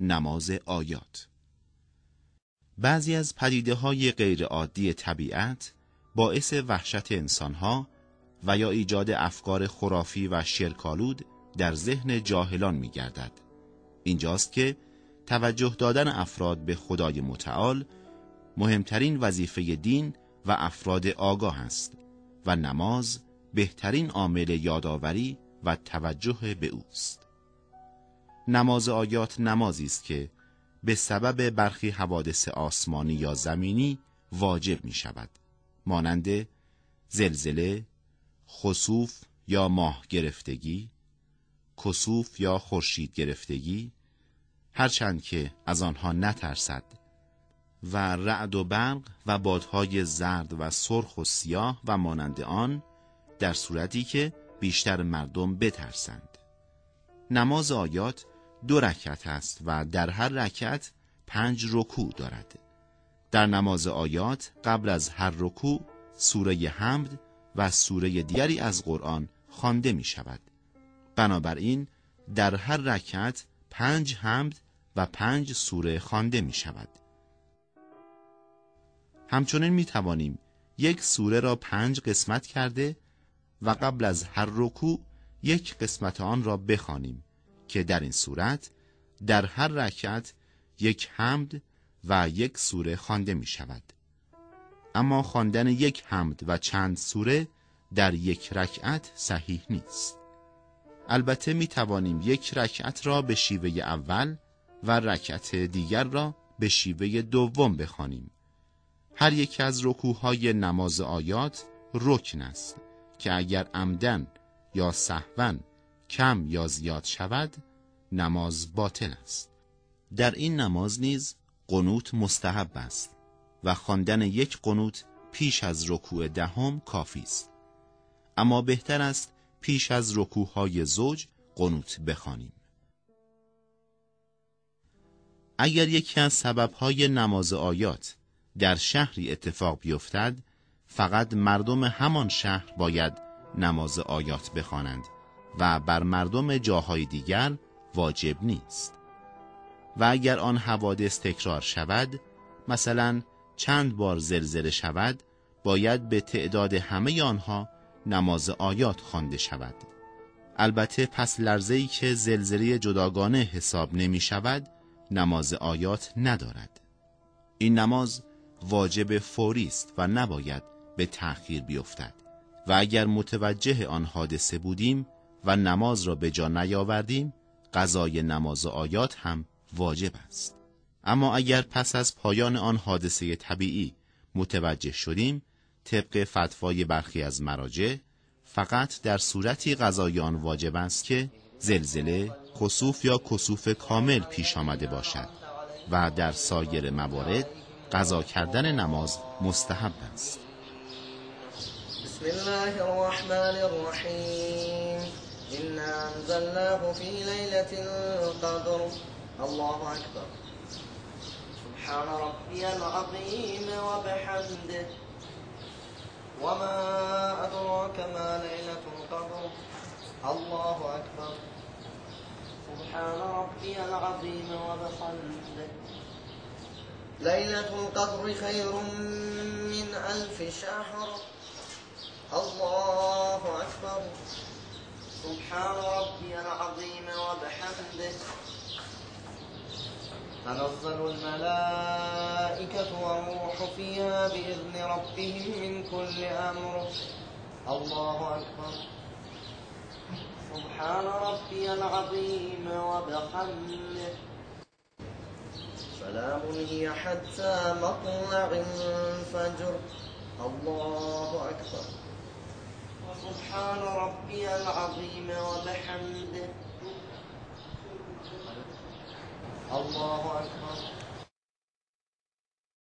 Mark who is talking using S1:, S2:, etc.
S1: نماز آیات. بعضی از پدیده‌های غیرعادی طبیعت باعث وحشت انسان‌ها و یا ایجاد افکار خرافی و شرک‌آلود در ذهن جاهلان می‌گردد. اینجاست که توجه دادن افراد به خدای متعال مهمترین وظیفه دین و افراد آگاه است و نماز بهترین عامل یادآوری و توجه به اوست. نماز آیات نمازی است که به سبب برخی حوادث آسمانی یا زمینی واجب می شود، مانند زلزله، خسوف یا ماه گرفتگی، کسوف یا خورشید گرفتگی، هرچند که از آنها نترسد، و رعد و برق و بادهای زرد و سرخ و سیاه و مانند آن، در صورتی که بیشتر مردم بترسند. نماز آیات 2 رکعت است و در هر رکعت 5 رکوع دارد. در نماز آیات قبل از هر رکوع سوره حمد و سوره دیگری از قرآن خوانده می شود. بنابراین در هر رکعت 5 حمد و 5 سوره خوانده می شود. همچنین می توانیم یک سوره را 5 قسمت کرده و قبل از هر رکوع یک قسمت آن را بخوانیم که در این صورت در هر رکعت 1 حمد و 1 سوره خوانده می شود. اما خواندن 1 حمد و چند سوره در 1 رکعت صحیح نیست. البته می توانیم 1 رکعت را به شیوه اول و رکعت دیگر را به شیوه دوم بخوانیم. هر یک از رکوع‌های نماز آیات رکن است که اگر عمدن یا سهواً کم یا زیاد شود نماز باطل است. در این نماز نیز قنوت مستحب است و خواندن 1 قنوت پیش از رکوع 10 کافی است. اما بهتر است پیش از رکوع‌های زوج قنوت بخوانیم. اگر یکی از سبب‌های نماز آیات در شهری اتفاق بیفتد، فقط مردم همان شهر باید نماز آیات بخوانند و بر مردم جاهای دیگر واجب نیست. و اگر آن حوادث تکرار شود، مثلا چند بار زلزله شود، باید به تعداد همه آنها نماز آیات خوانده شود. البته پس لرزه‌ای که زلزله جداگانه حساب نمی شود نماز آیات ندارد. این نماز واجب فوری است و نباید به تأخیر بیفتد و اگر متوجه آن حادثه بودیم و نماز را به جا نیاوردیم قضای نماز آیات هم واجب است. اما اگر پس از پایان آن حادثه طبیعی متوجه شدیم، طبق فتوای برخی از مراجع فقط در صورتی قضای آن واجب است که زلزله، خسوف یا کسوف کامل پیش آمده باشد و در سایر موارد قضا کردن نماز مستحب است.
S2: بسم الله الرحمن الرحیم. إنا أنزلناه في ليلة القدر. الله أكبر. سبحان ربي العظيم وبحمده. وما أدراك ما ليلة القدر. الله أكبر. سبحان ربي العظيم وبحمده. ليلة القدر خير من 1000 شهر. الله أكبر. سبحان ربي العظيم وبحمده. تنزل الملائكة والروح فيها بإذن ربهم من كل أمر. الله أكبر. سبحان ربي العظيم وبحمده. سلام هي حتى مطلع الفجر. الله أكبر. سبحان ربي العظيم وبحمده. الله أكبر.